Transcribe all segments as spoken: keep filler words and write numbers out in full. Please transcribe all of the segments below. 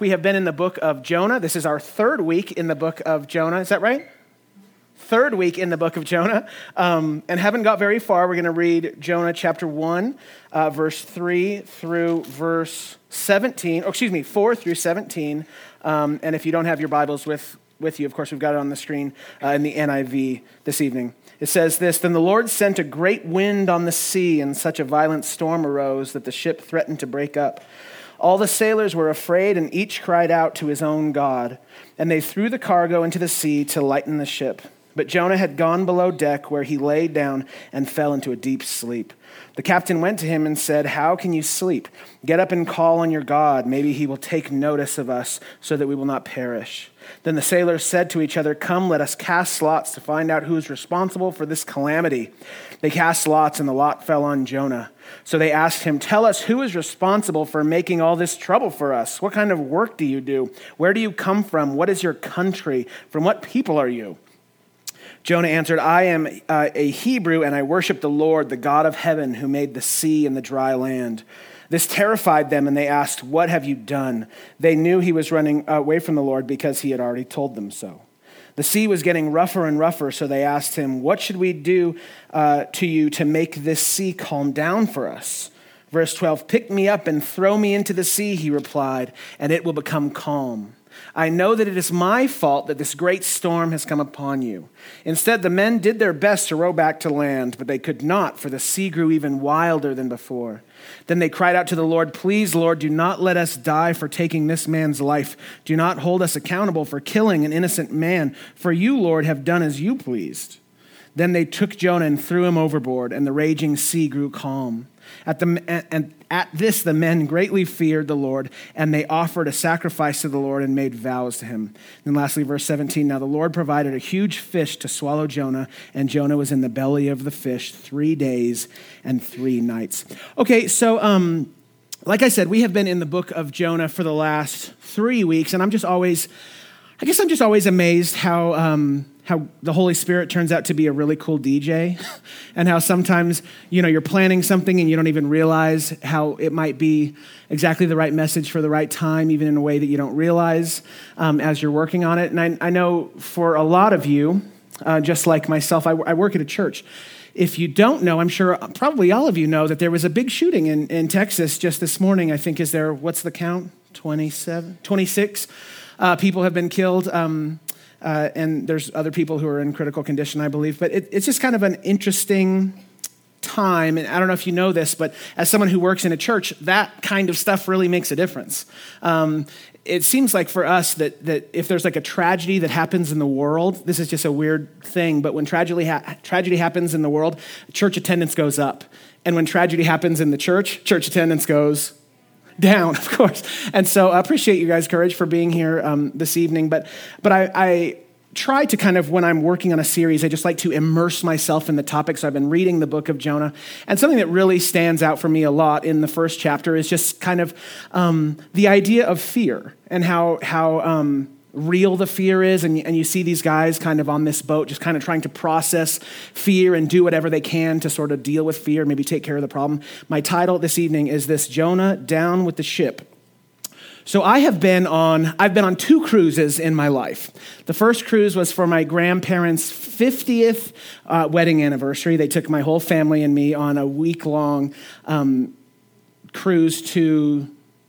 We have been in the book of Jonah. This is our third week in the book of Jonah. Is that right? Third week in the book of Jonah. Um, and haven't got very far. We're going to read Jonah chapter one, uh, verse three through verse seventeen. Oh, excuse me, four through seventeen. Um, and if you don't have your Bibles with, with you, of course, we've got it on the screen uh, in the N I V this evening. It says this: Then the Lord sent a great wind on the sea, and such a violent storm arose that the ship threatened to break up. All the sailors were afraid, and each cried out to his own God. And they threw the cargo into the sea to lighten the ship. But Jonah had gone below deck, where he lay down and fell into a deep sleep. The captain went to him and said, "How can you sleep? Get up and call on your God. Maybe he will take notice of us so that we will not perish." Then the sailors said to each other, "Come, let us cast lots to find out who is responsible for this calamity." They cast lots, and the lot fell on Jonah. So they asked him, "Tell us, who is responsible for making all this trouble for us? What kind of work do you do? Where do you come from? What is your country? From what people are you?" Jonah answered, "I am uh, a Hebrew, and I worship the Lord, the God of heaven, who made the sea and the dry land." This terrified them, and they asked, "What have you done?" They knew he was running away from the Lord because he had already told them so. The sea was getting rougher and rougher, so they asked him, "What should we do uh, to you to make this sea calm down for us?" Verse twelve, "Pick me up and throw me into the sea," he replied, "and it will become calm. I know that it is my fault that this great storm has come upon you." Instead, the men did their best to row back to land, but they could not, for the sea grew even wilder than before. Then they cried out to the Lord, "Please, Lord, do not let us die for taking this man's life. Do not hold us accountable for killing an innocent man, for you, Lord, have done as you pleased." Then they took Jonah and threw him overboard, and the raging sea grew calm. At the and at this the men greatly feared the Lord, and they offered a sacrifice to the Lord and made vows to him. And lastly, verse seventeen, "Now the Lord provided a huge fish to swallow Jonah, and Jonah was in the belly of the fish three days and three nights." Okay, so um, like I said, we have been in the book of Jonah for the last three weeks, and I'm just always, I guess I'm just always amazed how um, how the Holy Spirit turns out to be a really cool D J, and how sometimes, you know, you're planning something and you don't even realize how it might be exactly the right message for the right time, even in a way that you don't realize um, as you're working on it. And I, I know for a lot of you, uh, just like myself, I, I work at a church. If you don't know, I'm sure probably all of you know that there was a big shooting in, in Texas just this morning. I think, is there, what's the count? twenty-seven, twenty-six uh, people have been killed. Um, Uh, and there's other people who are in critical condition, I believe. But it, it's just kind of an interesting time. And I don't know if you know this, but as someone who works in a church, that kind of stuff really makes a difference. Um, it seems like for us that that if there's like a tragedy that happens in the world, this is just a weird thing, but when tragedy ha- tragedy happens in the world, church attendance goes up. And when tragedy happens in the church, church attendance goes down, of course. And so I appreciate you guys' courage for being here um, this evening. But but I, I try to kind of, when I'm working on a series, I just like to immerse myself in the topic. So I've been reading the book of Jonah. And something that really stands out for me a lot in the first chapter is just kind of um, the idea of fear and how how um, real the fear is. And, and you see these guys kind of on this boat just kind of trying to process fear and do whatever they can to sort of deal with fear, maybe take care of the problem. My title this evening is this: Jonah Down with the Ship. So I have been on, I've been on two cruises in my life. The first cruise was for my grandparents' fiftieth uh, wedding anniversary. They took my whole family and me on a week-long um, cruise to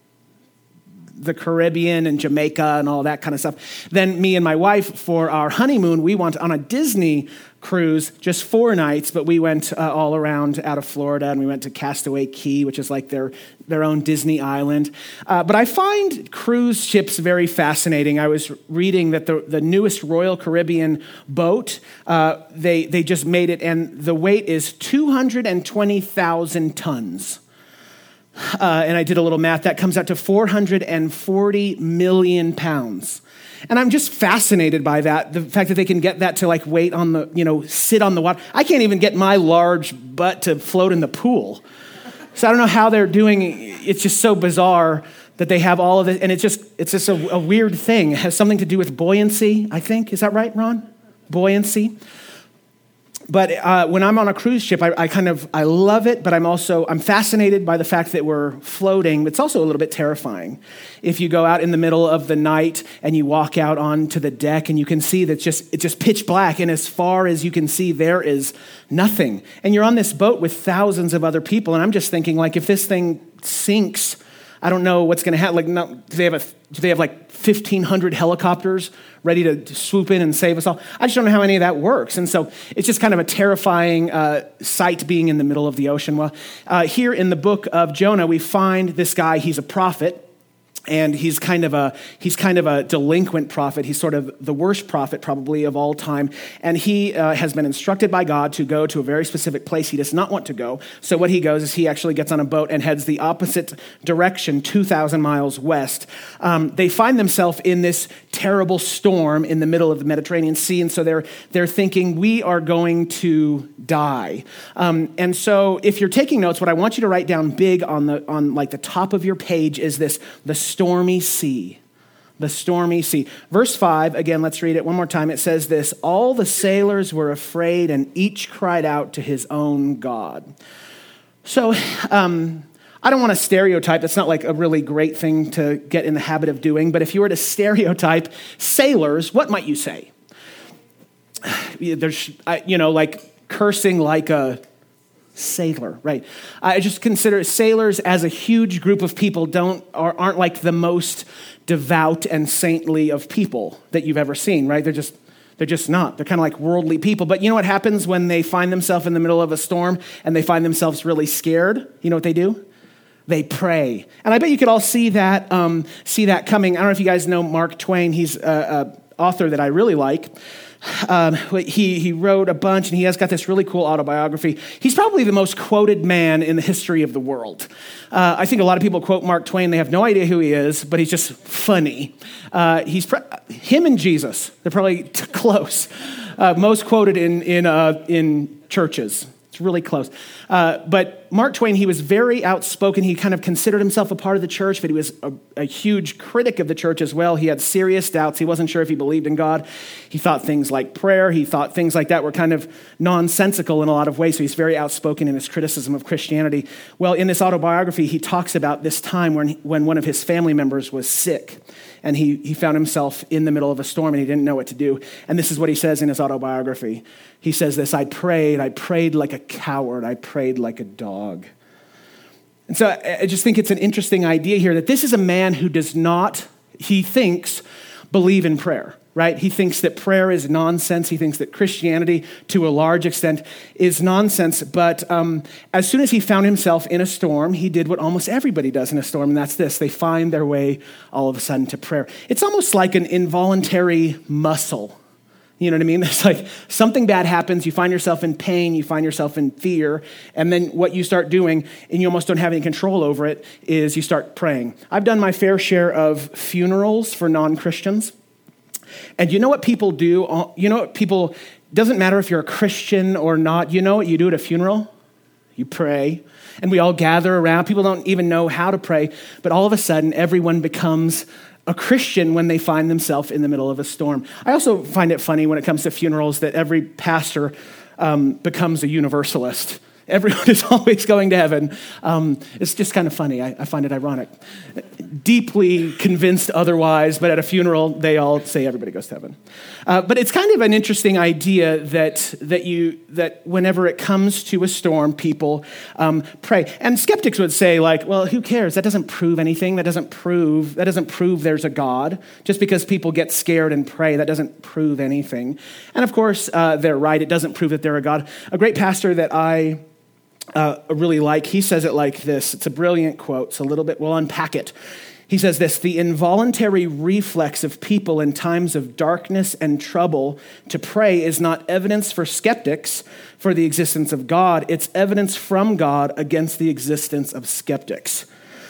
the Caribbean and Jamaica and all that kind of stuff. Then me and my wife, for our honeymoon, we went on a Disney cruise, just four nights, but we went uh, all around out of Florida, and we went to Castaway Cay, which is like their, their own Disney island. Uh, but I find cruise ships very fascinating. I was reading that the, the newest Royal Caribbean boat, uh, they, they just made it, and the weight is two hundred twenty thousand tons. Uh, and I did a little math. That comes out to four hundred forty million pounds. And I'm just fascinated by that, the fact that they can get that to like wait on the, you know, sit on the water. I can't even get my large butt to float in the pool. So I don't know how they're doing it. It's just so bizarre that they have all of it. And it's just, it's just a, a weird thing. It has something to do with buoyancy, I think. Is that right, Ron? Buoyancy. But uh, when I'm on a cruise ship, I, I kind of, I love it, but I'm also, I'm fascinated by the fact that we're floating. It's also a little bit terrifying. If you go out in the middle of the night and you walk out onto the deck and you can see that just, it's just pitch black, and as far as you can see, there is nothing. And you're on this boat with thousands of other people, and I'm just thinking, like, if this thing sinks, I don't know what's going to happen. Like, no, do they have a, do they have like fifteen hundred helicopters ready to, to swoop in and save us all? I just don't know how any of that works. And so it's just kind of a terrifying uh, sight being in the middle of the ocean. Well, uh, here in the book of Jonah, we find this guy. He's a prophet. And he's kind of a he's kind of a delinquent prophet. He's sort of the worst prophet probably of all time. And he uh, has been instructed by God to go to a very specific place he does not want to go. So what he goes is he actually gets on a boat and heads the opposite direction, two thousand miles west. Um, they find themselves in this terrible storm in the middle of the Mediterranean Sea. And so they're they're thinking, we are going to die. Um, and so if you're taking notes, what I want you to write down big on the on like the top of your page is this: the stormy sea. The stormy sea. Verse five, again, let's read it one more time. It says this: all the sailors were afraid and each cried out to his own God. So, um, I don't want to stereotype. That's not like a really great thing to get in the habit of doing. But if you were to stereotype sailors, what might you say? There's, you know, like cursing like a sailor, right? I just consider sailors as a huge group of people don't are, aren't like the most devout and saintly of people that you've ever seen, right? They're just they're just not. They're kind of like worldly people. But you know what happens when they find themselves in the middle of a storm and they find themselves really scared? You know what they do? They pray. And I bet you could all see that um, see that coming. I don't know if you guys know Mark Twain. He's a, a author that I really like. Um, he he wrote a bunch, and he has got this really cool autobiography. He's probably the most quoted man in the history of the world. Uh, I think a lot of people quote Mark Twain. They have no idea who he is, but he's just funny. Uh, he's pre- him and Jesus. They're probably t- close. Uh, most quoted in in uh, in churches. It's really close. Uh, but Mark Twain, he was very outspoken. He kind of considered himself a part of the church, but he was a, a huge critic of the church as well. He had serious doubts. He wasn't sure if he believed in God. He thought things like prayer, he thought things like that were kind of nonsensical in a lot of ways. So he's very outspoken in his criticism of Christianity. Well, in this autobiography, he talks about this time when, when one of his family members was sick. And he, he found himself in the middle of a storm and he didn't know what to do. And this is what he says in his autobiography. He says this: I prayed, I prayed like a coward, I prayed like a dog. And so I just think it's an interesting idea here that this is a man who does not, he thinks, believe in prayer, right? He thinks that prayer is nonsense. He thinks that Christianity, to a large extent, is nonsense. But um, as soon as he found himself in a storm, he did what almost everybody does in a storm, and that's this. They find their way all of a sudden to prayer. It's almost like an involuntary muscle. You know what I mean? It's like something bad happens, you find yourself in pain, you find yourself in fear, and then what you start doing, and you almost don't have any control over it, is you start praying. I've done my fair share of funerals for non-Christians. And you know what people do? You know what people, doesn't matter if you're a Christian or not, you know what you do at a funeral? You pray. And we all gather around. People don't even know how to pray. But all of a sudden, everyone becomes a Christian when they find themselves in the middle of a storm. I also find it funny when it comes to funerals that every pastor um, becomes a universalist. Everyone is always going to heaven. Um, it's just kind of funny. I, I find it ironic. Deeply convinced otherwise, but at a funeral, they all say everybody goes to heaven. Uh, but it's kind of an interesting idea that that you that whenever it comes to a storm, people um, pray. And skeptics would say, like, well, who cares? That doesn't prove anything. That doesn't prove that doesn't prove there's a God. Just because people get scared and pray, that doesn't prove anything. And of course, uh, they're right. It doesn't prove that they're a God. A great pastor that I Uh, really like, he says it like this. It's a brilliant quote. It's a little bit, we'll unpack it. He says this: the involuntary reflex of people in times of darkness and trouble to pray is not evidence for skeptics for the existence of God. It's evidence from God against the existence of skeptics.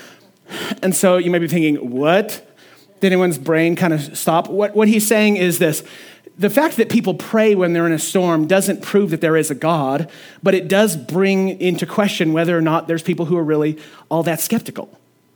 And so you might be thinking, what? Did anyone's brain kind of stop? What, what he's saying is this: the fact that people pray when they're in a storm doesn't prove that there is a God, but it does bring into question whether or not there's people who are really all that skeptical.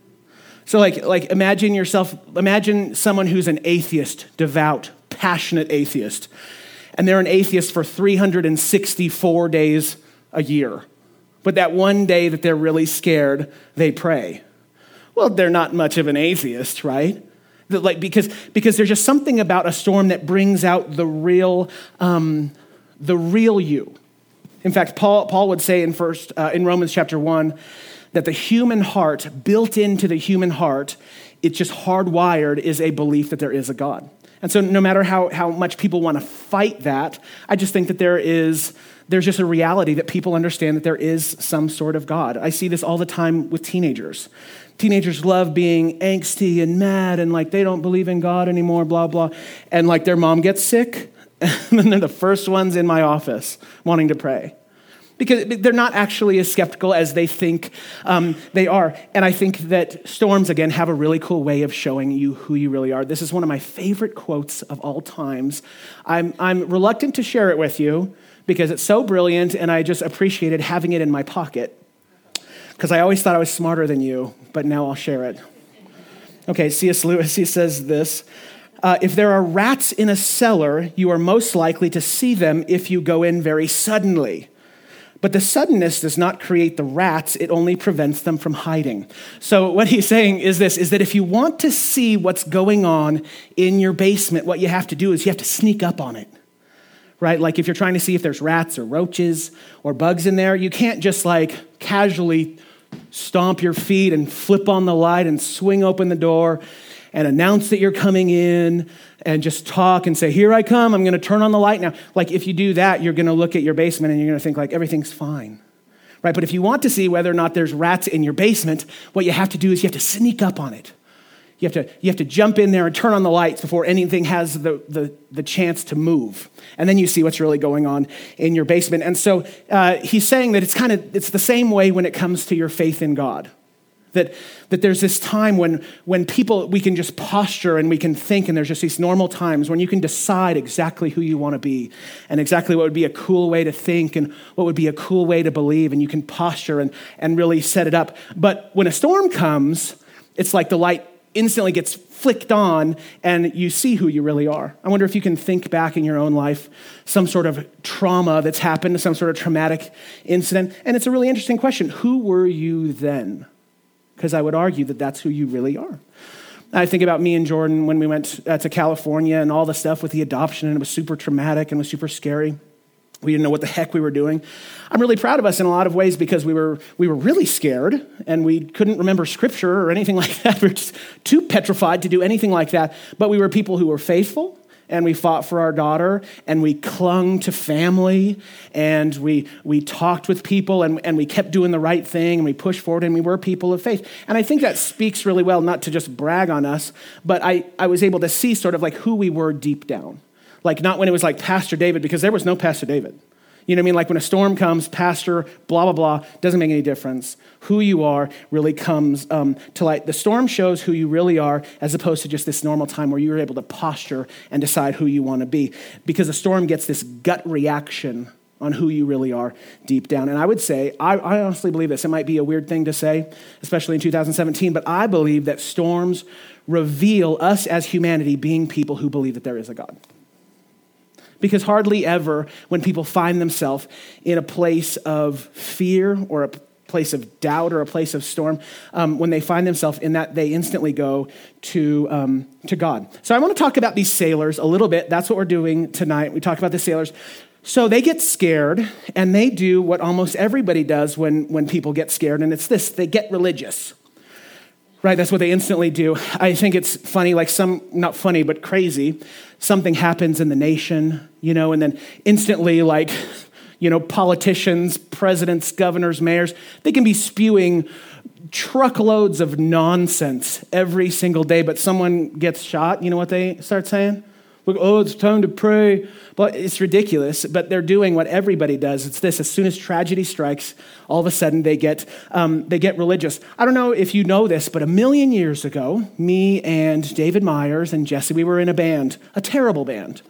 So like, like imagine yourself, imagine someone who's an atheist, devout, passionate atheist. and they're an atheist for three hundred sixty-four days a year. But that one day that they're really scared, they pray. Well, they're not much of an atheist, right? That, like, because, because there's just something about a storm that brings out the real, um, the real you. In fact, Paul, Paul would say in first uh, in Romans chapter one that the human heart, built into the human heart, it's just hardwired, is a belief that there is a God. And so no matter how, how much people want to fight that, I just think that there is, there's just a reality that people understand that there is some sort of God. I see this all the time with teenagers. Teenagers love being angsty and mad and like they don't believe in God anymore, blah, blah. And like their mom gets sick, and then they're the first ones in my office wanting to pray. Because they're not actually as skeptical as they think um, they are. And I think that storms, again, have a really cool way of showing you who you really are. This is one of my favorite quotes of all times. I'm, I'm reluctant to share it with you because it's so brilliant and I just appreciated having it in my pocket. Because I always thought I was smarter than you, but now I'll share it. Okay, C S Lewis, he says this. Uh, if there are rats in a cellar, you are most likely to see them if you go in very suddenly. But the suddenness does not create the rats, it only prevents them from hiding. So what he's saying is this, is that if you want to see what's going on in your basement, what you have to do is you have to sneak up on it, right? Like if you're trying to see if there's rats or roaches or bugs in there, you can't just like casually stomp your feet and flip on the light and swing open the door and announce that you're coming in and just talk and say, here I come, I'm going to turn on the light now. Like if you do that, you're going to look at your basement and you're going to think like everything's fine, right? But if you want to see whether or not there's rats in your basement, what you have to do is you have to sneak up on it. You have to, you have to jump in there and turn on the lights before anything has the, the, the chance to move. And then you see what's really going on in your basement. And so uh, he's saying that it's kind of, it's the same way when it comes to your faith in God. That, that there's this time when, when people, we can just posture and we can think, and there's just these normal times when you can decide exactly who you want to be and exactly what would be a cool way to think and what would be a cool way to believe, and you can posture and, and really set it up. But when a storm comes, it's like the light instantly gets flicked on and you see who you really are. I wonder if you can think back in your own life, some sort of trauma that's happened, some sort of traumatic incident. And it's a really interesting question. Who were you then? Because I would argue that that's who you really are. I think about me and Jordan when we went uh, to California and all the stuff with the adoption, and it was super traumatic and was super scary. We didn't know what the heck we were doing. I'm really proud of us in a lot of ways because we were we were really scared and we couldn't remember scripture or anything like that. We were just too petrified to do anything like that. But we were people who were faithful, and we fought for our daughter, and we clung to family, and we we talked with people, and, and we kept doing the right thing, and we pushed forward, and we were people of faith. And I think that speaks really well, not to just brag on us, but I, I was able to see sort of like who we were deep down. Like not when it was like Pastor David, because there was no Pastor David. You know what I mean? Like when a storm comes, pastor, blah, blah, blah, doesn't make any difference. Who you are really comes um, to light. The storm shows who you really are as opposed to just this normal time where you're able to posture and decide who you want to be. Because the storm gets this gut reaction on who you really are deep down. And I would say, I, I honestly believe this. It might be a weird thing to say, especially in two thousand seventeen, but I believe that storms reveal us as humanity being people who believe that there is a God. Because hardly ever when people find themselves in a place of fear or a place of doubt or a place of storm, um, when they find themselves in that, they instantly go to, um, to God. So I want to talk about these sailors a little bit. That's what we're doing tonight. We talk about the sailors. So they get scared, and they do what almost everybody does when, when people get scared, and it's this: they get religious. Right, that's what they instantly do. I think it's funny, like some, not funny, but crazy. Something happens in the nation, you know, and then instantly, like, you know, politicians, presidents, governors, mayors, they can be spewing truckloads of nonsense every single day, but someone gets shot, you know what they start saying? Look, oh, it's time to pray. But it's ridiculous, but they're doing what everybody does. It's this: as soon as tragedy strikes, all of a sudden they get um, they get religious. I don't know if you know this, but a million years ago, me and David Myers and Jesse, we were in a band, a terrible band.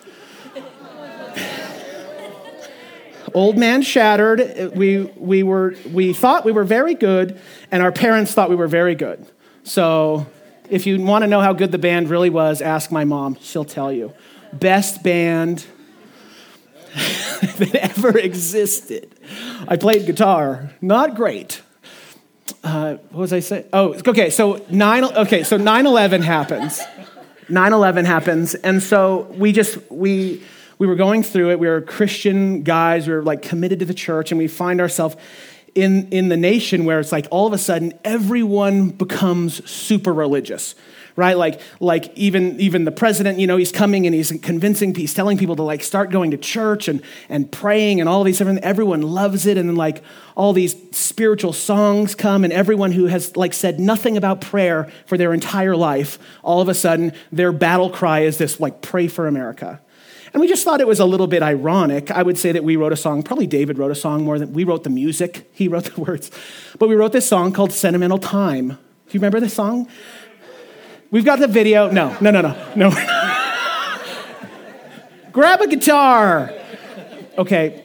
Old Man Shattered. We we were we thought we were very good, and our parents thought we were very good. So if you want to know how good the band really was, ask my mom. She'll tell you. Best band. that ever existed. I played guitar, not great. Uh, what was I saying? Oh, okay. So nine. Okay, so nine eleven happens. nine eleven happens, and so we just we we were going through it. We were Christian guys. We were like committed to the church, and we find ourselves in in the nation where it's like all of a sudden everyone becomes super religious. Right, like, like even even the president, you know, he's coming and he's convincing, he's telling people to like start going to church and and praying and all these different. Everyone loves it, and then like all these spiritual songs come, and everyone who has like said nothing about prayer for their entire life, all of a sudden their battle cry is this like pray for America. And we just thought it was a little bit ironic. I would say that we wrote a song, probably David wrote a song more than we wrote the music. He wrote the words, but we wrote this song called "Sentimental Time." Do you remember this song? We've got the video. No, no, no, no, no. Grab a guitar. Okay.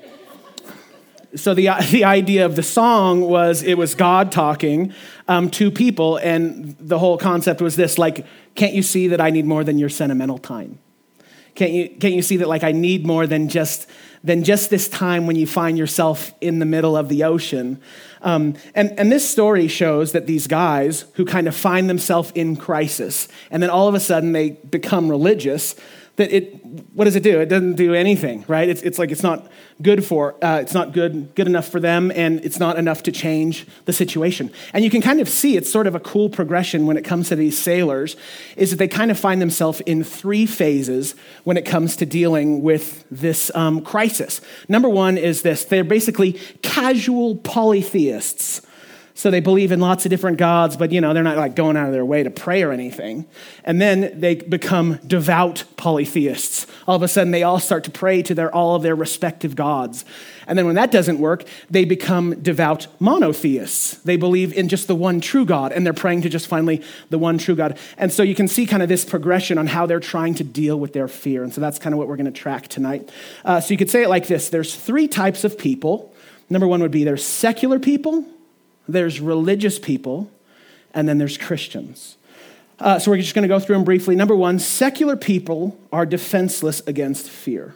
So the the idea of the song was it was God talking um, to people, and the whole concept was this: like, can't you see that I need more than your sentimental time? Can't you can't you see that like I need more than just than just this time when you find yourself in the middle of the ocean? Um, and, and this story shows that these guys who kind of find themselves in crisis, and then all of a sudden they become religious, that it, what does it do? It doesn't do anything, right? It's it's like it's not good for, uh, it's not good good enough for them, and it's not enough to change the situation. And you can kind of see it's sort of a cool progression when it comes to these sailors, is that they kind of find themselves in three phases when it comes to dealing with this um, crisis. Number one is this: they're basically casual polytheists. So they believe in lots of different gods, but, you know, they're not like going out of their way to pray or anything. And then they become devout polytheists. All of a sudden, they all start to pray to their all of their respective gods. And then when that doesn't work, they become devout monotheists. They believe in just the one true God, and they're praying to just finally the one true God. And so you can see kind of this progression on how they're trying to deal with their fear. And so that's kind of what we're going to track tonight. Uh, so you could say it like this: there's three types of people. Number one would be there's secular people, there's religious people, and then there's Christians. Uh, so we're just going to go through them briefly. Number one, secular people are defenseless against fear.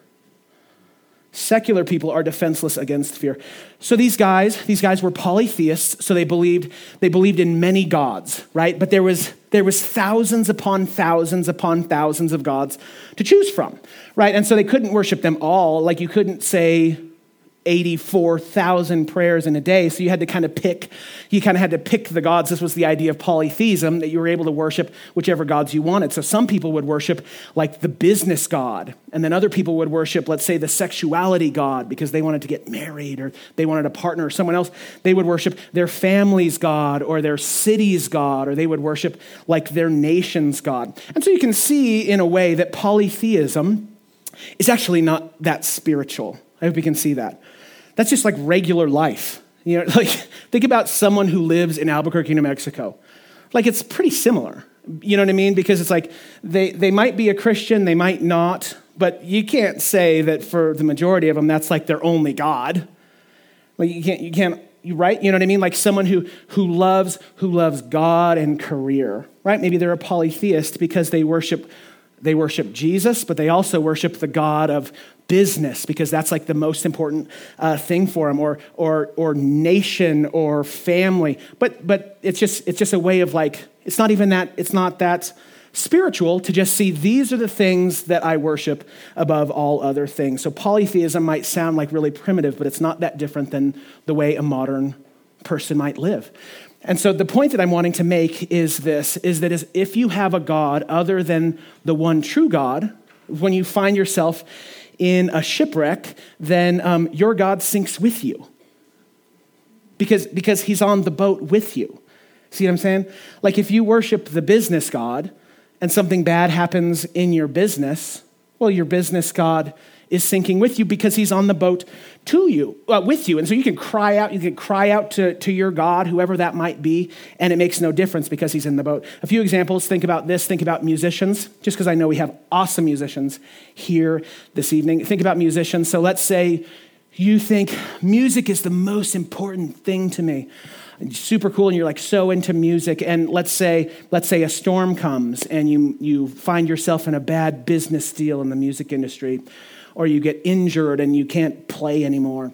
Secular people are defenseless against fear. So these guys, these guys were polytheists, so they believed they believed in many gods, right? But there was there was thousands upon thousands upon thousands of gods to choose from, right? And so they couldn't worship them all. Like you couldn't say eighty-four thousand prayers in a day. So you had to kind of pick, you kind of had to pick the gods. This was the idea of polytheism, that you were able to worship whichever gods you wanted. So some people would worship like the business god, and then other people would worship, let's say, the sexuality god because they wanted to get married or they wanted a partner or someone else. They would worship their family's god or their city's god, or they would worship like their nation's god. And so you can see in a way that polytheism is actually not that spiritual. I hope you can see that. That's just like regular life. You know, like think about someone who lives in Albuquerque, New Mexico. Like it's pretty similar. You know what I mean? Because it's like they, they might be a Christian, they might not, but you can't say that for the majority of them, that's like their only God. Like you can't, you can't, you right? You know what I mean? Like someone who who loves, who loves God and career, right? Maybe they're a polytheist because they worship They worship Jesus, but they also worship the God of business because that's like the most important uh, thing for them, or or or nation or family. But but it's just it's just a way of like it's not even that it's not that spiritual to just see these are the things that I worship above all other things. So polytheism might sound like really primitive, but it's not that different than the way a modern person might live. And so the point that I'm wanting to make is this, is that is if you have a God other than the one true God, when you find yourself in a shipwreck, then um, your God sinks with you because, because he's on the boat with you. See what I'm saying? Like if you worship the business God and something bad happens in your business, well, your business God is sinking with you because he's on the boat to you, uh, with you. And so you can cry out, you can cry out to, to your God, whoever that might be, and it makes no difference because he's in the boat. A few examples, think about this, think about musicians, just because I know we have awesome musicians here this evening. Think about musicians. So let's say You think music is the most important thing to me. Super cool, and you're like so into music. And let's say, let's say a storm comes and you you find yourself in a bad business deal in the music industry, or you get injured and you can't play anymore.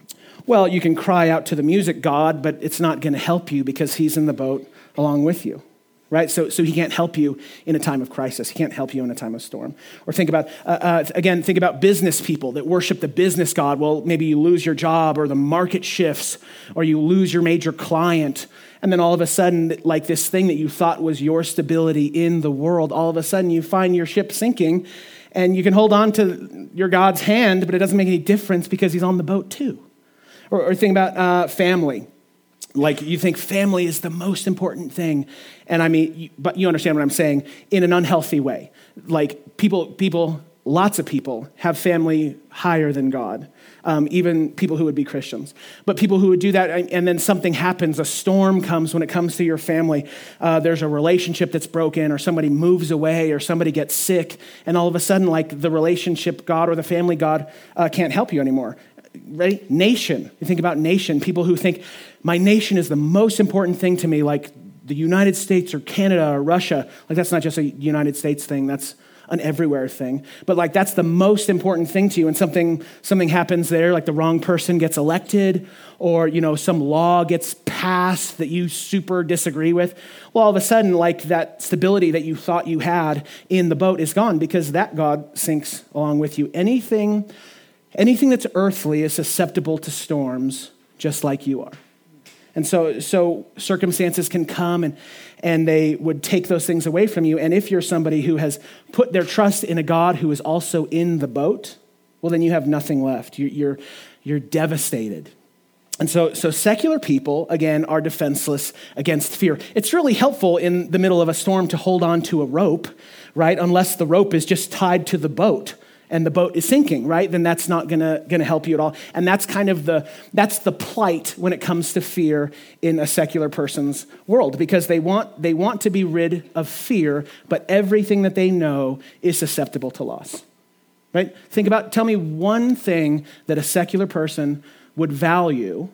Well, you can cry out to the music god, but it's not going to help you because he's in the boat along with you, right? So, so he can't help you in a time of crisis. He can't help you in a time of storm. Or think about, uh, uh, again, think about business people that worship the business god. Well, maybe you lose your job or the market shifts or you lose your major client. And then all of a sudden, like this thing that you thought was your stability in the world, all of a sudden you find your ship sinking and you can hold on to your God's hand, but it doesn't make any difference because he's on the boat too. Or, or think about uh, family. Like you think family is the most important thing. And I mean, you, but you understand what I'm saying in an unhealthy way. Like people, people, lots of people have family higher than God, um, even people who would be Christians. But people who would do that and then something happens, a storm comes when it comes to your family. Uh, there's a relationship that's broken or somebody moves away or somebody gets sick. And all of a sudden, like the relationship God or the family God uh, can't help you anymore. Right? Nation. You think about nation, people who think my nation is the most important thing to me, like the United States or Canada or Russia. Like that's not just a United States thing, that's an everywhere thing. But like that's the most important thing to you, and something something happens there, like the wrong person gets elected, or you know, some law gets passed that you super disagree with. Well, all of a sudden, like that stability that you thought you had in the boat is gone because that God sinks along with you. Anything Anything that's earthly is susceptible to storms, just like you are. And so so circumstances can come and, and they would take those things away from you. And if you're somebody who has put their trust in a God who is also in the boat, well, then you have nothing left. You, you're, you're devastated. And so, so secular people, again, are defenseless against fear. It's really helpful in the middle of a storm to hold on to a rope, right? Unless the rope is just tied to the boat and the boat is sinking, right? Then that's not gonna, gonna help you at all. And that's kind of the, that's the plight when it comes to fear in a secular person's world, because they want, they want to be rid of fear, but everything that they know is susceptible to loss, right? Think about, tell me one thing that a secular person would value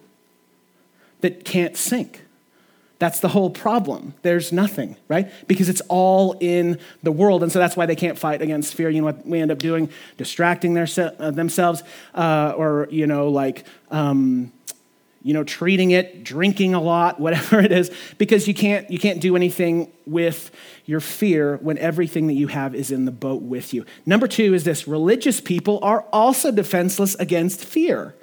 that can't sink. That's the whole problem. There's nothing, right? Because it's all in the world. And so that's why they can't fight against fear. You know what we end up doing? Distracting their, uh, themselves uh, or, you know, like, um, you know, treating it, drinking a lot, whatever it is, because you can't, you can't do anything with your fear when everything that you have is in the boat with you. Number two is this: religious people are also defenseless against fear.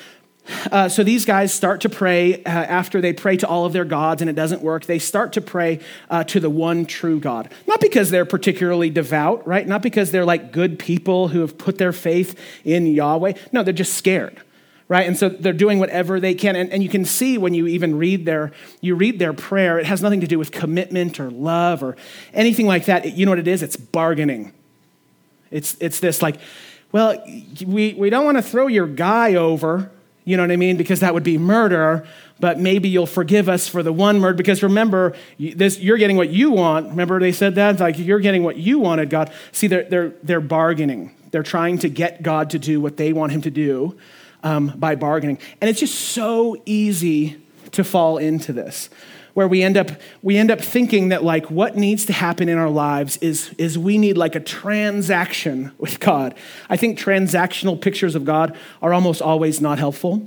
Uh, so these guys start to pray uh, after they pray to all of their gods and it doesn't work. They start to pray uh, to the one true God. Not because they're particularly devout, right? Not because they're like good people who have put their faith in Yahweh. No, they're just scared, right? And so they're doing whatever they can. And, and you can see when you even read their, you read their prayer, it has nothing to do with commitment or love or anything like that. You know what it is? It's bargaining. It's, it's this like, well, we, we don't want to throw your guy over, you know what I mean? Because that would be murder, but maybe you'll forgive us for the one murder. Because remember, this, you're getting what you want. Remember they said that? Like, you're getting what you wanted, God. See, they're, they're, they're bargaining. They're trying to get God to do what they want him to do um, by bargaining. And it's just so easy to fall into this, where we end up we end up thinking that like what needs to happen in our lives is, is we need like a transaction with God. I think transactional pictures of God are almost always not helpful.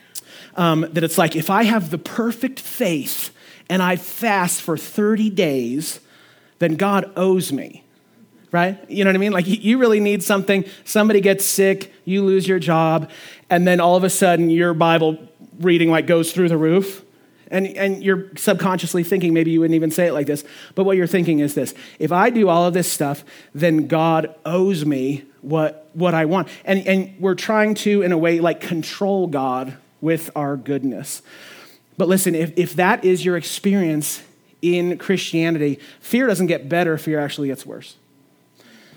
Um, that it's like, if I have the perfect faith and I fast for thirty days, then God owes me, right? You know what I mean? Like you really need something, somebody gets sick, you lose your job, and then all of a sudden your Bible reading like goes through the roof. And, and you're subconsciously thinking, maybe you wouldn't even say it like this, but what you're thinking is this: if I do all of this stuff, then God owes me what, what I want. And, and we're trying to, in a way, like control God with our goodness. But listen, if, if that is your experience in Christianity, fear doesn't get better, fear actually gets worse.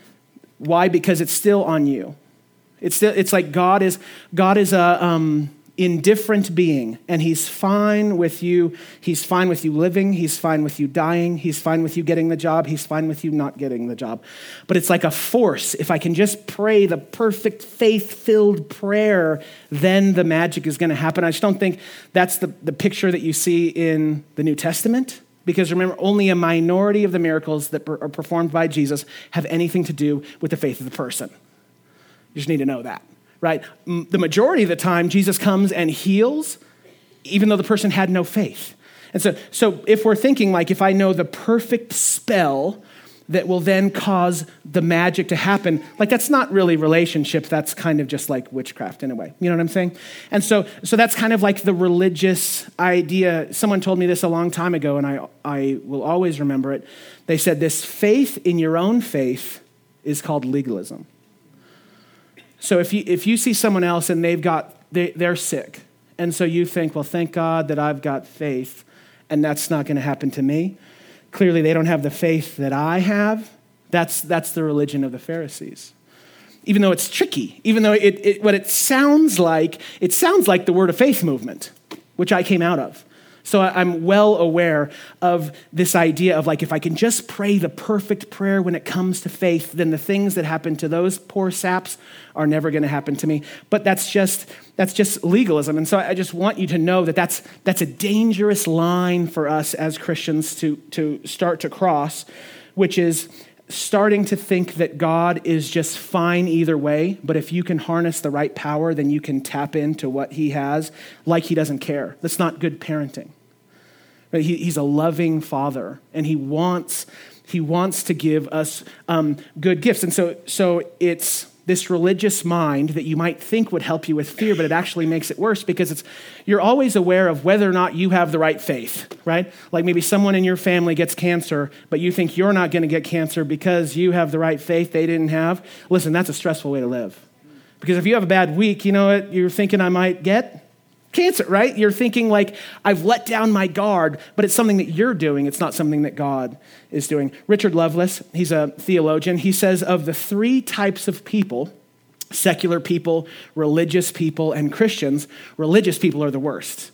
Why? Because it's still on you. It's still, it's like God is, God is a, um, indifferent being, and he's fine with you. He's fine with you living. He's fine with you dying. He's fine with you getting the job. He's fine with you not getting the job. But it's like a force. If I can just pray the perfect faith-filled prayer, then the magic is going to happen. I just don't think that's the, the picture that you see in the New Testament. Because remember, only a minority of the miracles that are performed by Jesus have anything to do with the faith of the person. You just need to know that. Right? The majority of the time, Jesus comes and heals, even though the person had no faith. And so, so if we're thinking like, if I know the perfect spell that will then cause the magic to happen, like that's not really relationship. That's kind of just like witchcraft in a way. You know what I'm saying? And so, so that's kind of like the religious idea. Someone told me this a long time ago, and I, I will always remember it. They said this faith in your own faith is called legalism. So if you if you see someone else and they've got, they, they're sick, and so you think, well, thank God that I've got faith, and that's not going to happen to me. Clearly, they don't have the faith that I have. That's that's the religion of the Pharisees. Even though it's tricky, even though it, it what it sounds like, it sounds like the Word of Faith movement, which I came out of. So I'm well aware of this idea of like, if I can just pray the perfect prayer when it comes to faith, then the things that happen to those poor saps are never going to happen to me. But that's just that's just legalism. And so I just want you to know that that's that's a dangerous line for us as Christians to, to start to cross, which is starting to think that God is just fine either way, but if you can harness the right power, then you can tap into what he has like he doesn't care. That's not good parenting. Right? He, he's a loving father, and he wants he wants to give us um, good gifts. And so, so it's this religious mind that you might think would help you with fear, but it actually makes it worse because it's you're always aware of whether or not you have the right faith, right? Like maybe someone in your family gets cancer, but you think you're not going to get cancer because you have the right faith they didn't have. Listen, that's a stressful way to live. Because if you have a bad week, you know what you're thinking I might get? Cancer, right? You're thinking like, I've let down my guard, but it's something that you're doing. It's not something that God is doing. Richard Lovelace, he's a theologian. He says of the three types of people, secular people, religious people, and Christians, religious people are the worst.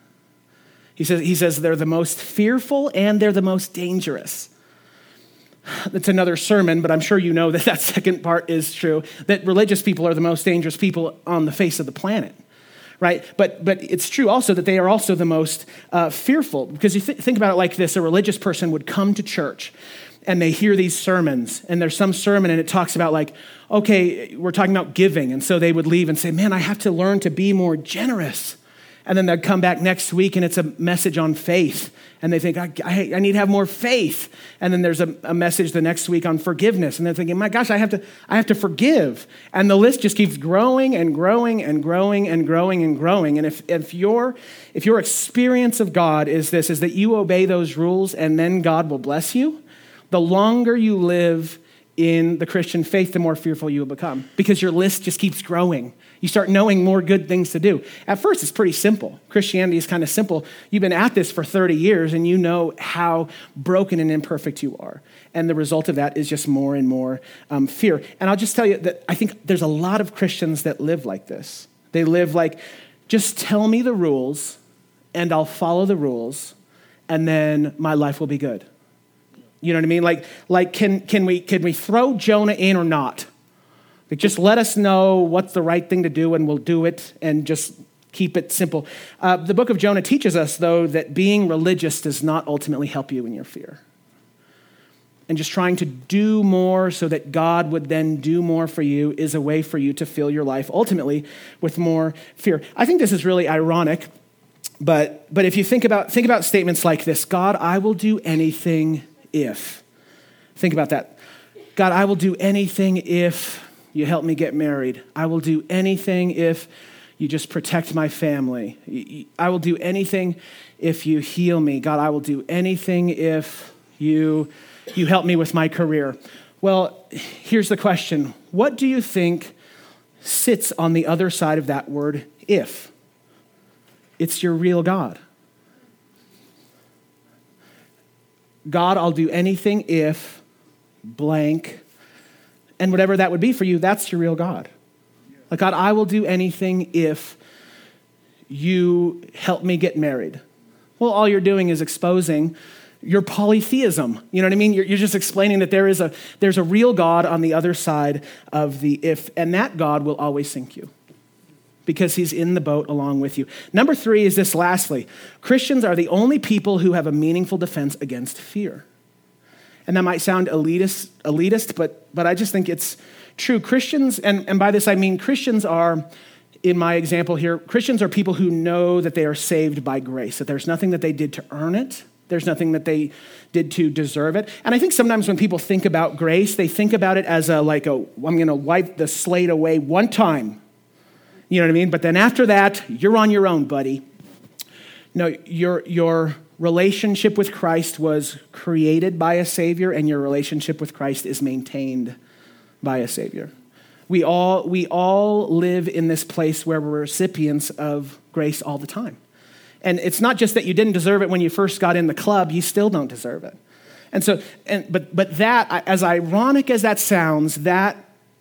He says, he says they're the most fearful and they're the most dangerous. That's another sermon, but I'm sure you know that that second part is true, that religious people are the most dangerous people on the face of the planet. Right? But but it's true also that they are also the most uh, fearful, because you th- think about it like this. A religious person would come to church and they hear these sermons, and there's some sermon and it talks about like, okay, we're talking about giving. And so they would leave and say, man, I have to learn to be more generous. And then they'd come back next week and it's a message on faith. And they think, I, I, I need to have more faith. And then there's a, a message the next week on forgiveness. And they're thinking, my gosh, I have to I have to forgive. And the list just keeps growing and growing and growing and growing and growing. And if, if, your, if your experience of God is this, is that you obey those rules and then God will bless you, the longer you live in the Christian faith, the more fearful you will become, because your list just keeps growing. You start knowing more good things to do. At first, it's pretty simple. Christianity is kind of simple. You've been at this for thirty years, and you know how broken and imperfect you are. And the result of that is just more and more um, fear. And I'll just tell you that I think there's a lot of Christians that live like this. They live like, just tell me the rules, and I'll follow the rules, and then my life will be good. You know what I mean? Like, like can can we can we throw Jonah in or not? Like, just let us know what's the right thing to do, and we'll do it, and just keep it simple. Uh, the book of Jonah teaches us, though, that being religious does not ultimately help you in your fear. And just trying to do more so that God would then do more for you is a way for you to fill your life ultimately with more fear. I think this is really ironic, but but if you think about think about statements like this: God, I will do anything if. Think about that. God, I will do anything if you help me get married. I will do anything if you just protect my family. I will do anything if you heal me. God, I will do anything if you, you help me with my career. Well, here's the question. What do you think sits on the other side of that word, if? It's your real God. God, I'll do anything if blank. And whatever that would be for you, that's your real God. Like, God, I will do anything if you help me get married. Well, all you're doing is exposing your polytheism. You know what I mean? You're, you're just explaining that there is a there's a real God on the other side of the if, and that God will always sink you because he's in the boat along with you. Number three is this, lastly, Christians are the only people who have a meaningful defense against fear. And that might sound elitist, elitist but, but I just think it's true. Christians, and, and by this I mean Christians are, in my example here, Christians are people who know that they are saved by grace, that there's nothing that they did to earn it. There's nothing that they did to deserve it. And I think sometimes when people think about grace, they think about it as a, like a, I'm going to wipe the slate away one time. You know what I mean? But then after that, you're on your own, buddy. No, your, your relationship with Christ was created by a Savior, and your relationship with Christ is maintained by a Savior. We all, we all live in this place where we're recipients of grace all the time. And it's not just that you didn't deserve it when you first got in the club, you still don't deserve it. And so, and but but that, as ironic as that sounds, that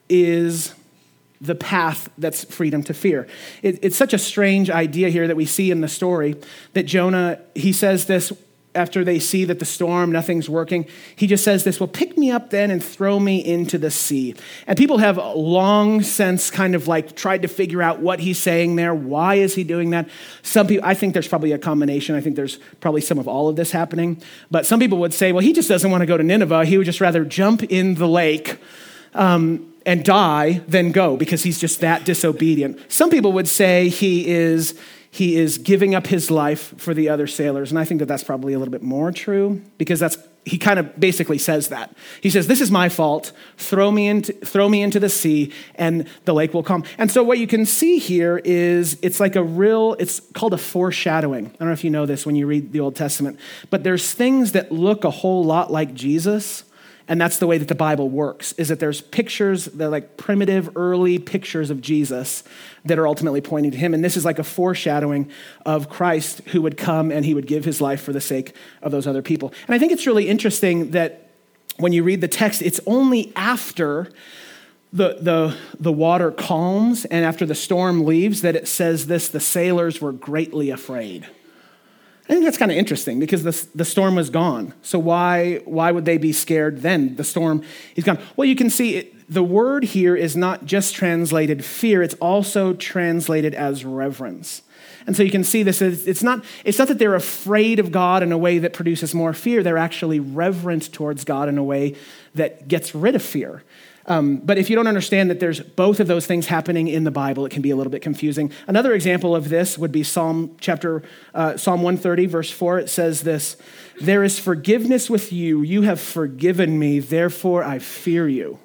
is the path that's freedom to fear. It, it's such a strange idea here that we see in the story that Jonah, he says this after they see that the storm, nothing's working. He just says this, well, pick me up then and throw me into the sea. And people have long since kind of like tried to figure out what he's saying there. Why is he doing that? Some people, I think there's probably a combination. I think there's probably some of all of this happening. But some people would say, well, he just doesn't want to go to Nineveh. He would just rather jump in the lake um, and die than go because he's just that disobedient. Some people would say he is He is giving up his life for the other sailors. And I think that that's probably a little bit more true because that's he kind of basically says that. He says, this is my fault. Throw me into, throw me into the sea and the lake will calm. And so what you can see here is it's like a real, it's called a foreshadowing. I don't know if you know this when you read the Old Testament, but there's things that look a whole lot like Jesus. And that's the way that the Bible works, is that there's pictures, they're like primitive, early pictures of Jesus that are ultimately pointing to him. And this is like a foreshadowing of Christ who would come and he would give his life for the sake of those other people. And I think it's really interesting that when you read the text, it's only after the, the, the water calms and after the storm leaves that it says this, the sailors were greatly afraid. I think that's kind of interesting because the, the storm was gone. So why, why would they be scared then? The storm is gone. Well, you can see it, the word here is not just translated fear, it's also translated as reverence. And so you can see this, it's not, it's not that they're afraid of God in a way that produces more fear, they're actually reverent towards God in a way that gets rid of fear. Um, but if you don't understand that there's both of those things happening in the Bible, it can be a little bit confusing. Another example of this would be Psalm chapter, uh, Psalm one thirty, verse four. It says this, there is forgiveness with you. You have forgiven me, therefore I fear you.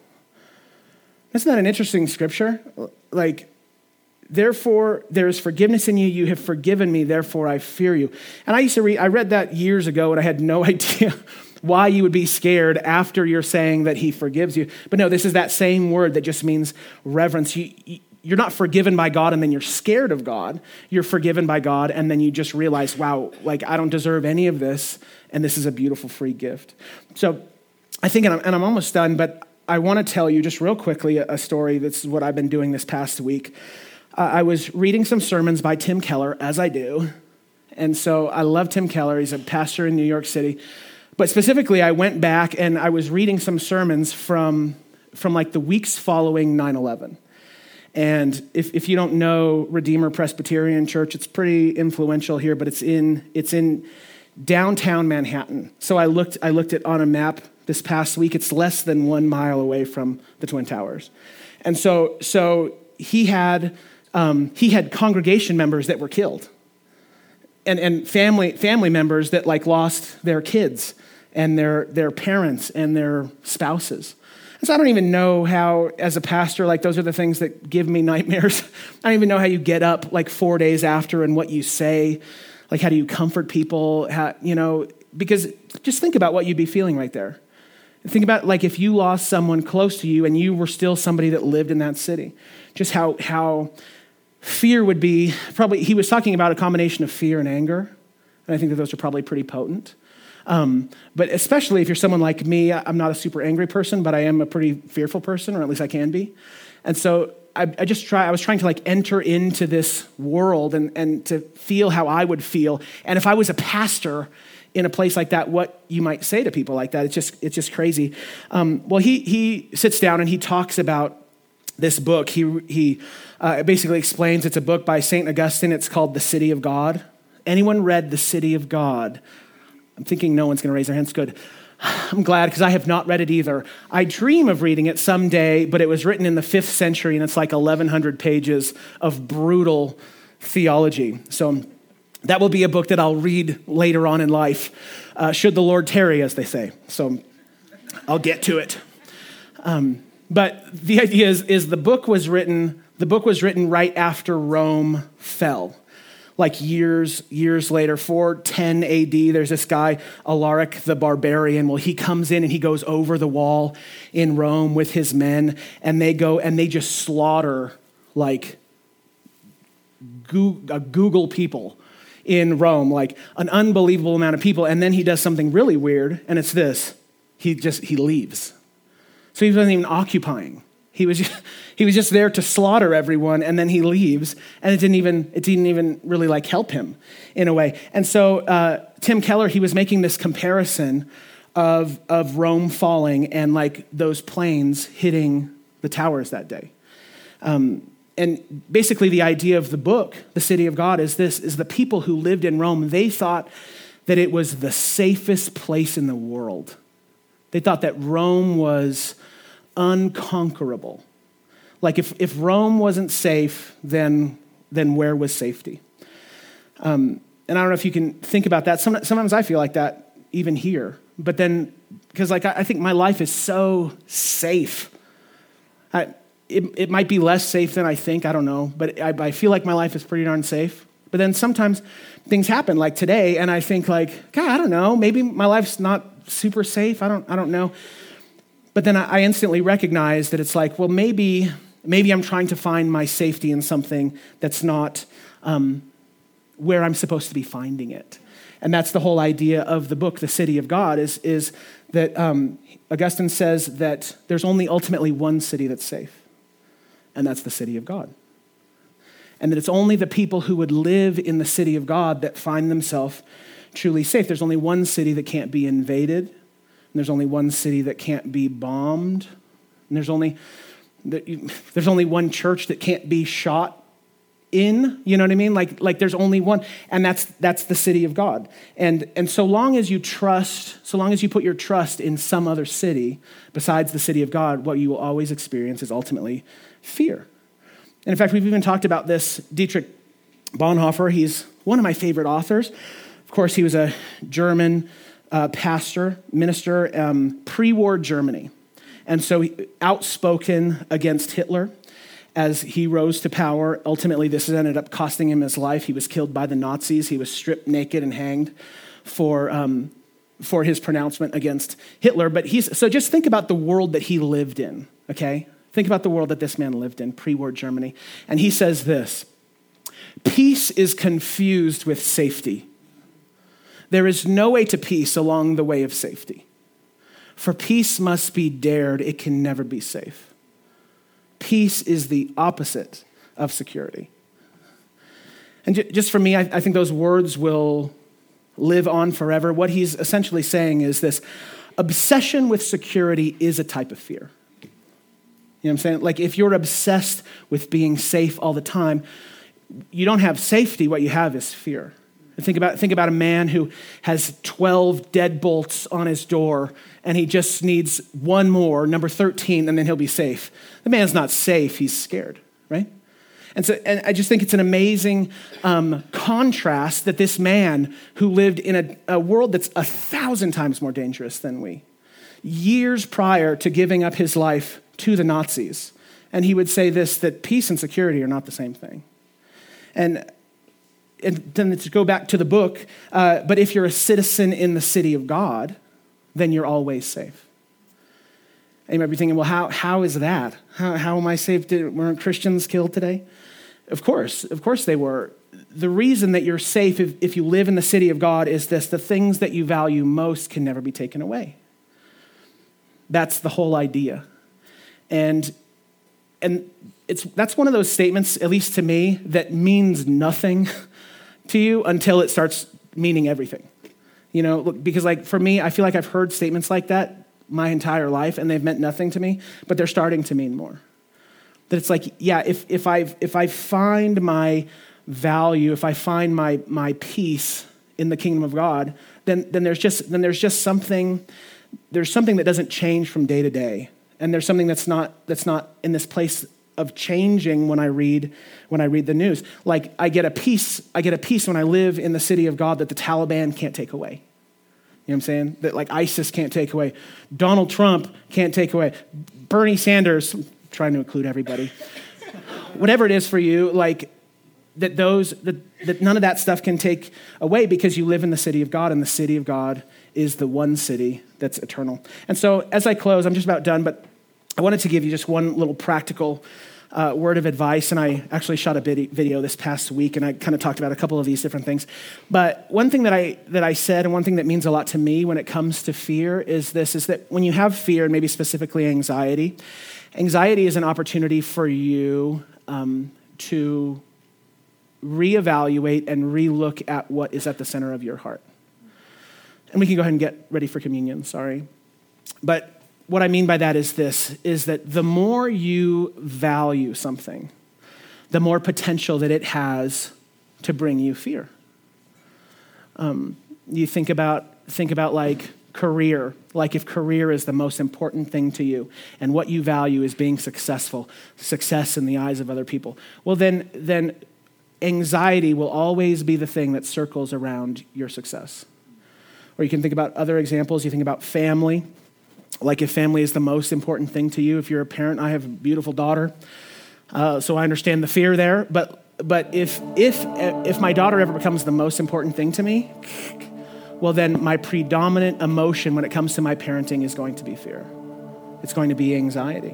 Isn't that an interesting scripture? Like, therefore there is forgiveness in you. You have forgiven me, therefore I fear you. And I used to read, I read that years ago and I had no idea why you would be scared after you're saying that he forgives you. But no, this is that same word that just means reverence. You, you're not forgiven by God and then you're scared of God. You're forgiven by God and then you just realize, wow, like I don't deserve any of this and this is a beautiful free gift. So I think, and I'm, and I'm almost done, but I want to tell you just real quickly a, a story. This is what I've been doing this past week. Uh, I was reading some sermons by Tim Keller, as I do. And so I love Tim Keller. He's a pastor in New York City. But specifically, I went back and I was reading some sermons from, from like the weeks following nine eleven. And if, if you don't know Redeemer Presbyterian Church, it's pretty influential here, but it's in it's in downtown Manhattan. So I looked I looked at on a map this past week. It's less than one mile away from the Twin Towers. And so so he had um, he had congregation members that were killed, and and family family members that like lost their kids and their their parents and their spouses. And so I don't even know how, as a pastor, like those are the things that give me nightmares. I don't even know how you get up like four days after and what you say. Like, how do you comfort people? How, you know, because just think about what you'd be feeling right there. Think about like if you lost someone close to you and you were still somebody that lived in that city. Just how how fear would be. Probably he was talking about a combination of fear and anger. And I think that those are probably pretty potent. Um, but especially if you're someone like me, I'm not a super angry person, but I am a pretty fearful person, or at least I can be. And so I, I just try, I was trying to like enter into this world and, and to feel how I would feel. And if I was a pastor in a place like that, what you might say to people like that. It's just, it's just crazy. Um, well, he, he sits down and he talks about this book. He, he uh, basically explains it's a book by Saint Augustine. It's called The City of God. Anyone read The City of God? I'm thinking no one's going to raise their hands. Good. I'm glad because I have not read it either. I dream of reading it someday, but it was written in the fifth century and it's like eleven hundred pages of brutal theology. So that will be a book that I'll read later on in life, uh, should the Lord tarry, as they say. So I'll get to it. Um, but the idea is, is the book was written, the book was written right after Rome fell. Like years, years later, four ten A D, there's this guy, Alaric the Barbarian. Well, he comes in and he goes over the wall in Rome with his men, and they go and they just slaughter like Google people in Rome, like an unbelievable amount of people. And then he does something really weird, and it's this. He just, he leaves. So he wasn't even occupying. He was just, he was just there to slaughter everyone, and then he leaves, and it didn't even it didn't even really like help him in a way. And so uh, Tim Keller, he was making this comparison of of Rome falling and like those planes hitting the towers that day. Um, and basically, the idea of the book, The City of God, is this: is the people who lived in Rome, they thought that it was the safest place in the world. They thought that Rome was unconquerable. Like if, if Rome wasn't safe, then, then where was safety? Um, and I don't know if you can think about that. Some, sometimes I feel like that even here. But then, because like I, I think my life is so safe. I, it, it might be less safe than I think, I don't know. But I, I feel like my life is pretty darn safe. But then sometimes things happen like today, and I think like, God, I don't know, maybe my life's not super safe. I don't, I don't know. But then I instantly recognize that it's like, well, maybe maybe I'm trying to find my safety in something that's not um, where I'm supposed to be finding it. And that's the whole idea of the book, The City of God, is, is that um, Augustine says that there's only ultimately one city that's safe, and that's the city of God. And that it's only the people who would live in the city of God that find themselves truly safe. There's only one city that can't be invaded. And there's only one city that can't be bombed. And there's only there's only one church that can't be shot in. You know what I mean? Like, like there's only one, and that's that's the city of God. And and so long as you trust, so long as you put your trust in some other city besides the city of God, what you will always experience is ultimately fear. And in fact, we've even talked about this. Dietrich Bonhoeffer, he's one of my favorite authors. Of course, he was a German Uh, pastor, minister, um, pre-war Germany. And so he, outspoken against Hitler as he rose to power. Ultimately, this ended up costing him his life. He was killed by the Nazis. He was stripped naked and hanged for, um, for his pronouncement against Hitler. But he's, so just think about the world that he lived in, okay? Think about the world that this man lived in, pre-war Germany. And he says this: peace is confused with safety. There is no way to peace along the way of safety. For peace must be dared, it can never be safe. Peace is the opposite of security. And just for me, I, I think those words will live on forever. What he's essentially saying is this: obsession with security is a type of fear. You know what I'm saying? Like if you're obsessed with being safe all the time, you don't have safety, what you have is fear. Think about, think about a man who has twelve deadbolts on his door and he just needs one more, number thirteen, and then he'll be safe. The man's not safe, he's scared, right? And so and I just think it's an amazing um, contrast that this man who lived in a, a world that's a thousand times more dangerous than we, years prior to giving up his life to the Nazis, and he would say this, that peace and security are not the same thing. And And then to go back to the book, uh, but if you're a citizen in the city of God, then you're always safe. And you might be thinking, well, how how is that? How, how am I safe? Did, weren't Christians killed today? Of course, of course they were. The reason that you're safe if, if you live in the city of God is this: the things that you value most can never be taken away. That's the whole idea. And and it's that's one of those statements, at least to me, that means nothing to you until it starts meaning everything. You know, look, because like for me, I feel like I've heard statements like that my entire life and they've meant nothing to me, but they're starting to mean more. That it's like, yeah, if if I if I find my value, if I find my my peace in the kingdom of God, then then there's just then there's just something there's something that doesn't change from day to day. And there's something that's not that's not in this place of changing when I read when I read the news. Like I get a peace, I get a peace when I live in the city of God that the Taliban can't take away. You know what I'm saying? That like ISIS can't take away. Donald Trump can't take away. Bernie Sanders, I'm trying to include everybody. Whatever it is for you, like that those that, that none of that stuff can take away because you live in the city of God, and the city of God is the one city that's eternal. And so as I close, I'm just about done, but I wanted to give you just one little practical uh, word of advice, and I actually shot a video this past week, and I kind of talked about a couple of these different things. But one thing that I that I said, and one thing that means a lot to me when it comes to fear is this, is that when you have fear, and maybe specifically anxiety, anxiety is an opportunity for you um, to reevaluate and relook at what is at the center of your heart. And we can go ahead and get ready for communion, sorry. But what I mean by that is this, is that the more you value something, the more potential that it has to bring you fear. Um, you think about, think about like career, like if career is the most important thing to you and what you value is being successful, success in the eyes of other people, well then, then anxiety will always be the thing that circles around your success. Or you can think about other examples. You think about family. Like if family is the most important thing to you, if you're a parent, I have a beautiful daughter, uh, so I understand the fear there. But but if if if my daughter ever becomes the most important thing to me, well then my predominant emotion when it comes to my parenting is going to be fear. It's going to be anxiety.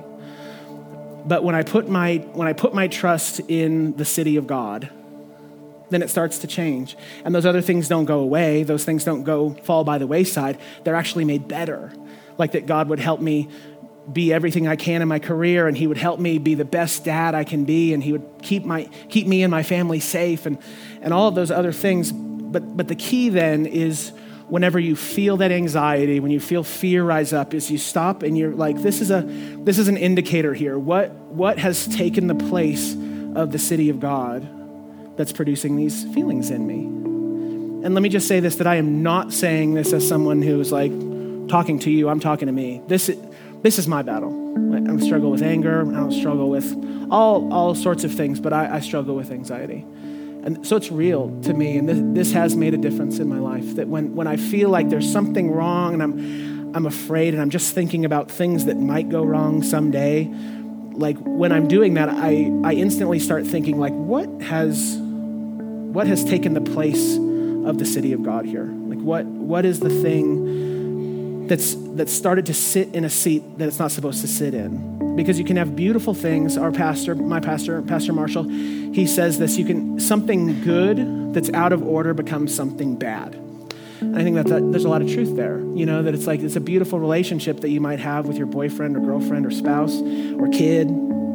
But when I put my when I put my trust in the city of God, then it starts to change. And those other things don't go away. Those things don't go fall by the wayside. They're actually made better. Like that God would help me be everything I can in my career, and he would help me be the best dad I can be, and he would keep my keep me and my family safe, and, and all of those other things. But but the key then is whenever you feel that anxiety, when you feel fear rise up, is you stop and you're like, this is a this is an indicator here. What what has taken the place of the city of God that's producing these feelings in me? And let me just say this, that I am not saying this as someone who's like talking to you, I'm talking to me. This is, this is my battle. I don't struggle with anger. I don't struggle with all, all sorts of things, but I, I struggle with anxiety. And so it's real to me, and this, this has made a difference in my life, that when, when I feel like there's something wrong and I'm, I'm afraid and I'm just thinking about things that might go wrong someday, like when I'm doing that, I, I instantly start thinking like, what has, what has taken the place of the city of God here? Like what, what is the thing that's that's started to sit in a seat that it's not supposed to sit in? Because you can have beautiful things. Our pastor, my pastor, Pastor Marshall, he says this, you can, something good that's out of order becomes something bad. And I think that, that there's a lot of truth there, you know, that it's like, it's a beautiful relationship that you might have with your boyfriend or girlfriend or spouse or kid.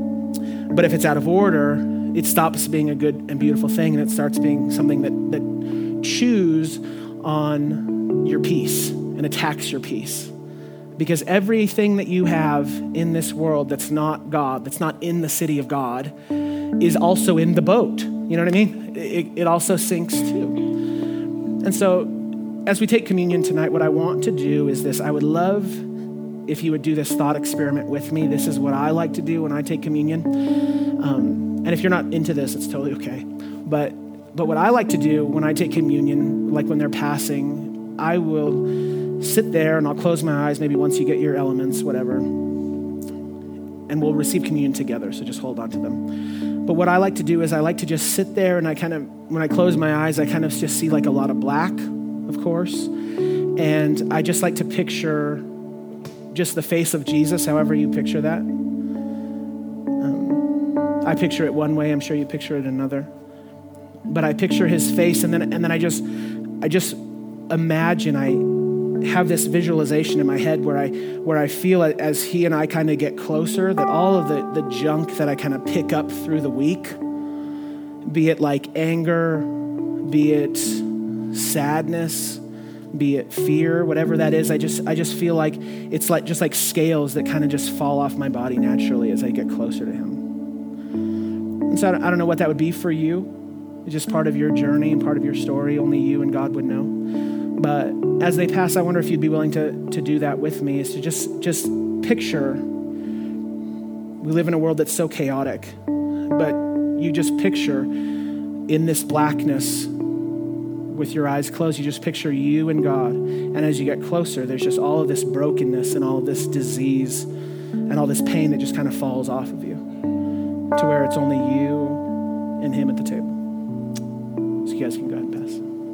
But if it's out of order, it stops being a good and beautiful thing, and it starts being something that, that chews on your peace and attacks your peace. Because everything that you have in this world that's not God, that's not in the city of God, is also in the boat. You know what I mean? It, it also sinks too. And so as we take communion tonight, what I want to do is this. I would love if you would do this thought experiment with me. This is what I like to do when I take communion. Um, and if you're not into this, it's totally okay. But but what I like to do when I take communion, like when they're passing, I will sit there and I'll close my eyes, maybe once you get your elements, whatever, and we'll receive communion together, so just hold on to them. But what I like to do is I like to just sit there, and I kind of, when I close my eyes, I kind of just see like a lot of black, of course, and I just like to picture just the face of Jesus, however you picture that. Um, I picture it one way, I'm sure you picture it another. But I picture his face, and then and then I just I just imagine I have this visualization in my head where I where I feel as he and I kind of get closer that all of the, the junk that I kind of pick up through the week, be it like anger, be it sadness, be it fear, whatever that is, I just I just feel like it's like just like scales that kind of just fall off my body naturally as I get closer to him. And so I don't, I don't know what that would be for you. It's just part of your journey and part of your story. Only you and God would know. But as they pass, I wonder if you'd be willing to, to do that with me, is to just, just picture. We live in a world that's so chaotic, but you just picture in this blackness with your eyes closed, you just picture you and God. And as you get closer, there's just all of this brokenness and all of this disease and all this pain that just kind of falls off of you to where it's only you and him at the table. So you guys can go ahead and pass.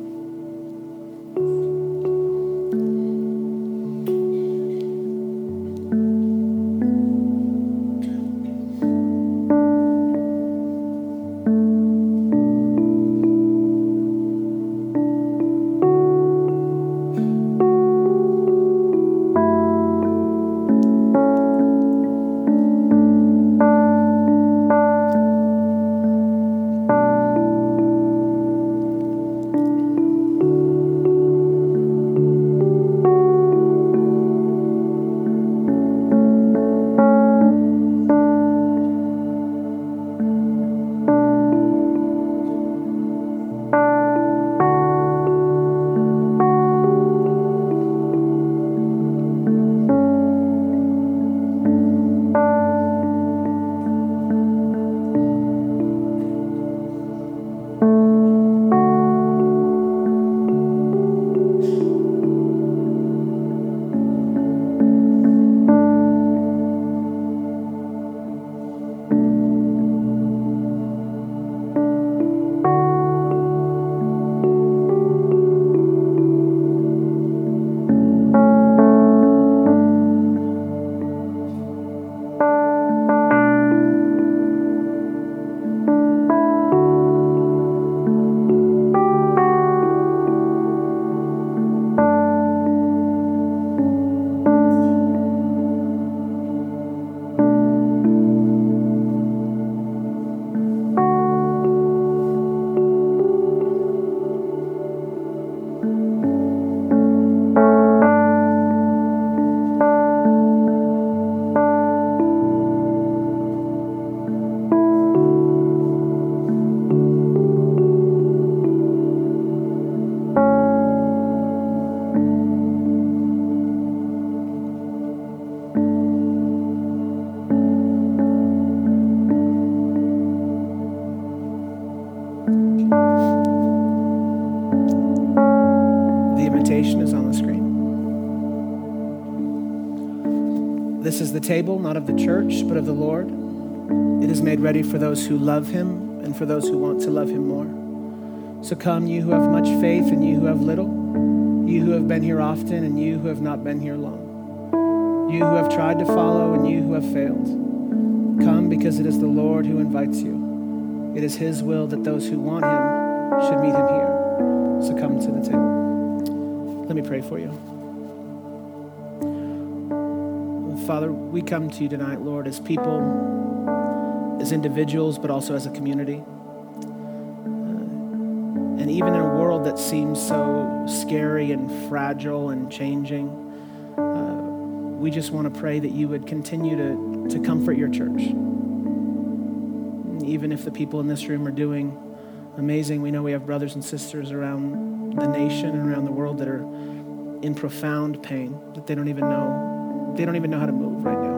This is the table, not of the church, but of the Lord. It is made ready for those who love him and for those who want to love him more. So come, you who have much faith and you who have little, you who have been here often and you who have not been here long, you who have tried to follow and you who have failed. Come, because it is the Lord who invites you. It is his will that those who want him should meet him here. So come to the table. Let me pray for you. Father, we come to you tonight, Lord, as people, as individuals, but also as a community. Uh, and even in a world that seems so scary and fragile and changing, uh, we just want to pray that you would continue to, to comfort your church. Even if the people in this room are doing amazing, we know we have brothers and sisters around the nation and around the world that are in profound pain, that they don't even know They don't even know how to move right now.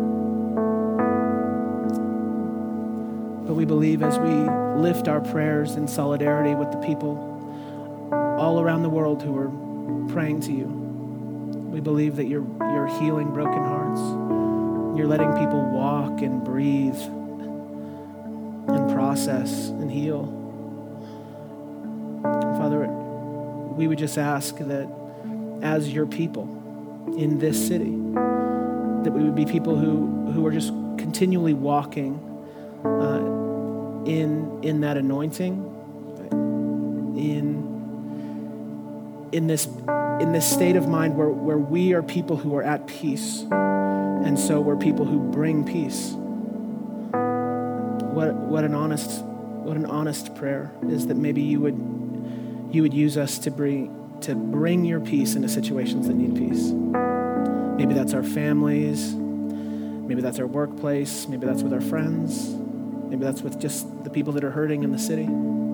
But we believe as we lift our prayers in solidarity with the people all around the world who are praying to you, we believe that you're, you're healing broken hearts. You're letting people walk and breathe and process and heal. Father, we would just ask that as your people in this city, that we would be people who, who are just continually walking uh, in, in that anointing, in, in this in this state of mind where, where we are people who are at peace. And so we're people who bring peace. What, what an honest, what an honest prayer is that maybe you would, you would use us to bring, to bring your peace into situations that need peace. Maybe that's our families. Maybe that's our workplace. Maybe that's with our friends. Maybe that's with just the people that are hurting in the city.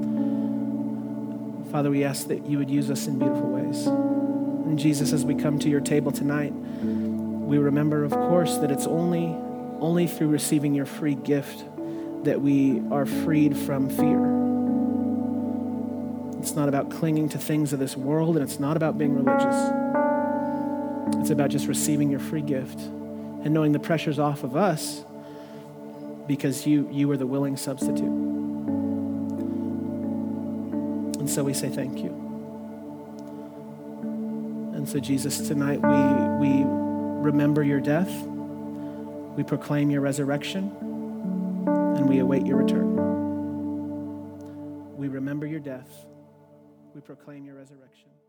Father, we ask that you would use us in beautiful ways. And Jesus, as we come to your table tonight, we remember, of course, that it's only, only through receiving your free gift that we are freed from fear. It's not about clinging to things of this world, and it's not about being religious. It's about just receiving your free gift and knowing the pressure's off of us because you, you were the willing substitute. And so we say thank you. And so Jesus, tonight we, we remember your death, we proclaim your resurrection, and we await your return. We remember your death, we proclaim your resurrection.